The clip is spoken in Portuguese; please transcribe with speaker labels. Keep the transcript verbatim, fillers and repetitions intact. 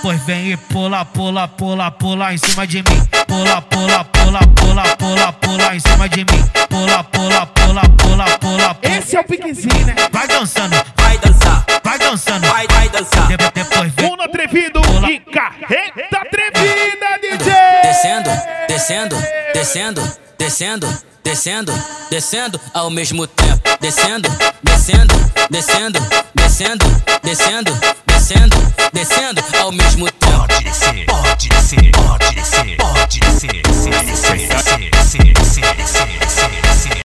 Speaker 1: depois vem e pula, pula, pula, pula em cima de mim. Pula, pula, pula, pula, pula, pula em cima de mim. Pula, pula, pula, pula, pula, pula.
Speaker 2: Esse é o piquezinho, né?
Speaker 1: Vai dançando,
Speaker 3: Vai dançar,
Speaker 1: vai dançando,
Speaker 3: vai, vai dançar.
Speaker 1: De depois vem.
Speaker 2: Uno atrevido e carreta atrevida, D J.
Speaker 3: Descendo, descendo, descendo, descendo, descendo, descendo ao mesmo tempo. Descendo, descendo, descendo, descendo, descendo, descendo, descendo ao mesmo tempo.
Speaker 4: Pode descer, pode descer, pode descer, pode descer, descer, descer, descer, descer, descer, descer, descer.